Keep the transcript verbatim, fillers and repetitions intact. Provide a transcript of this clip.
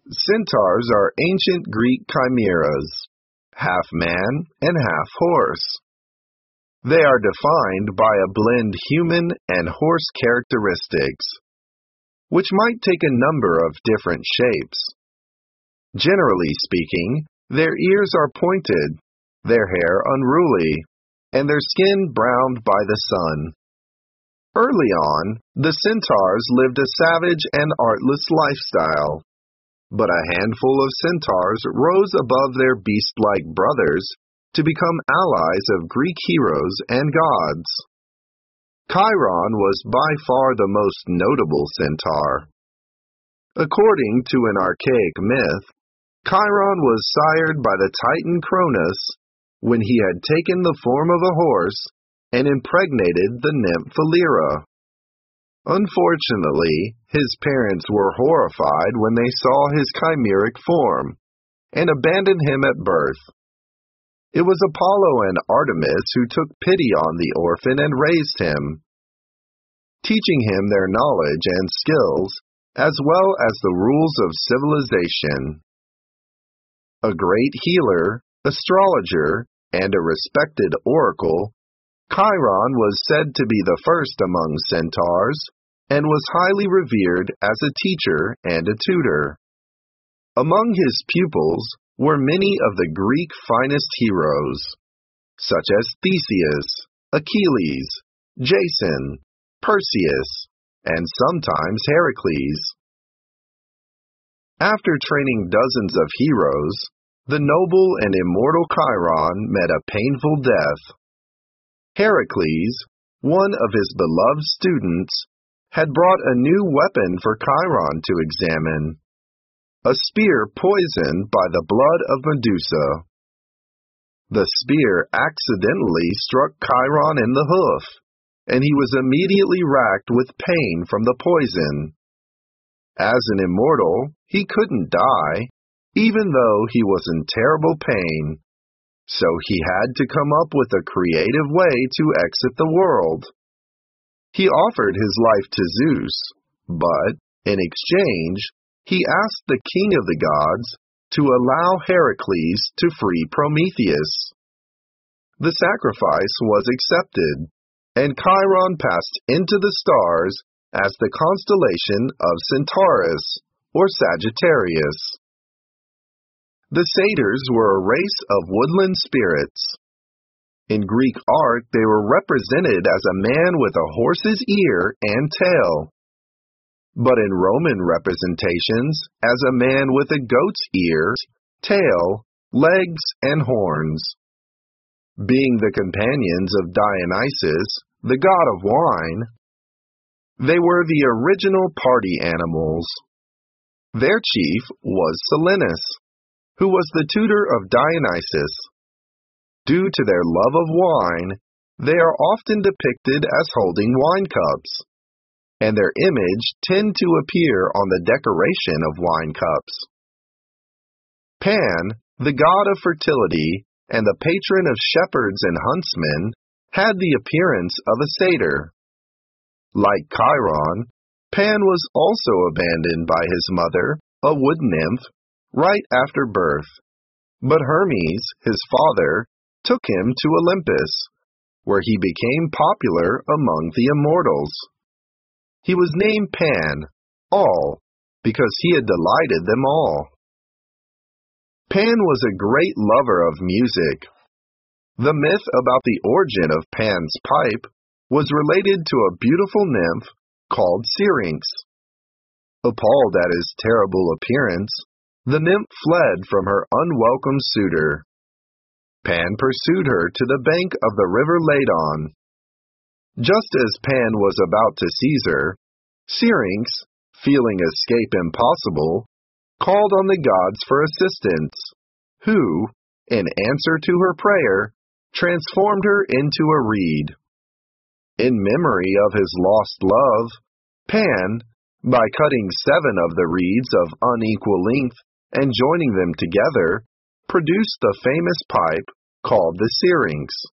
Centaurs are ancient Greek chimeras, half man and half horse. They are defined by a blend human and horse characteristics, which might take a number of different shapes. Generally speaking, their ears are pointed, their hair unruly, and their skin browned by the sun. Early on, the centaurs lived a savage and artless lifestyle, but a handful of centaurs rose above their beast-like brothers to become allies of Greek heroes and gods. Chiron was by far the most notable centaur. According to an archaic myth, Chiron was sired by the Titan Cronus when he had taken the form of a horse and impregnated the nymph Lyra. Unfortunately, his parents were horrified when they saw his chimeric form and abandoned him at birth. It was Apollo and Artemis who took pity on the orphan and raised him, teaching him their knowledge and skills as well as the rules of civilization. A great healer, astrologer, and a respected oracle, Chiron was said to be the first among centaurs and was highly revered as a teacher and a tutor. Among his pupils were many of the Greek finest heroes, such as Theseus, Achilles, Jason, Perseus, and sometimes Heracles. After training dozens of heroes, the noble and immortal Chiron met a painful death. Heracles, one of his beloved students, had brought a new weapon for Chiron to examine, a spear poisoned by the blood of Medusa. The spear accidentally struck Chiron in the hoof, and he was immediately racked with pain from the poison. As an immortal, he couldn't die, even though he was in terrible pain. So he had to come up with a creative way to exit the world. He offered his life to Zeus, but, in exchange, he asked the king of the gods to allow Heracles to free Prometheus. The sacrifice was accepted, and Chiron passed into the stars as the constellation of Centaurus, or Sagittarius. The satyrs were a race of woodland spirits. In Greek art, they were represented as a man with a horse's ear and tail, but in Roman representations as a man with a goat's ear, tail, legs, and horns. Being the companions of Dionysus, the god of wine, they were the original party animals. Their chief was Silenus, who was the tutor of Dionysus. Due to their love of wine, they are often depicted as holding wine cups, and their image tend to appear on the decoration of wine cups. Pan, the god of fertility and the patron of shepherds and huntsmen, had the appearance of a satyr. Like Chiron, Pan was also abandoned by his mother, a wood nymph, right after birth, but Hermes, his father, took him to Olympus, where he became popular among the immortals. He was named Pan, all, because he had delighted them all. Pan was a great lover of music. The myth about the origin of Pan's pipe was related to a beautiful nymph called Syrinx. Appalled at his terrible appearance, the nymph fled from her unwelcome suitor. Pan pursued her to the bank of the river Ladon. Just as Pan was about to seize her, Syrinx, feeling escape impossible, called on the gods for assistance, who, in answer to her prayer, transformed her into a reed. In memory of his lost love, Pan, by cutting seven of the reeds of unequal length and joining them together, produced the famous pipe called the syrinx.